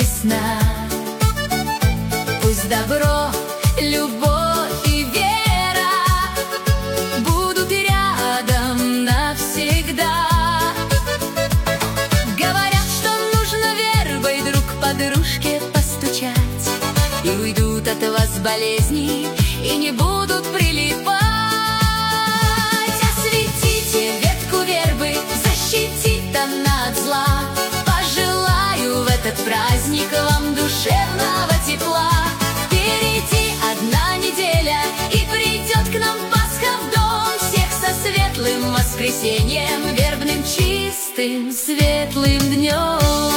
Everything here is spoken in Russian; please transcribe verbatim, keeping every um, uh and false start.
весна. Пусть добро, любовь и вера будут рядом навсегда. Говорят, что нужно вербой друг подружке постучать, и уйдут от вас болезни, и не будут прилипать. Осветите ветку вербы, защитит она от зла. Пожелаю в этот праздник вам душевного тепла. Впереди одна неделя, и придет к нам Пасха в дом. Всех со светлым воскресеньем, вербным, чистым, светлым днем.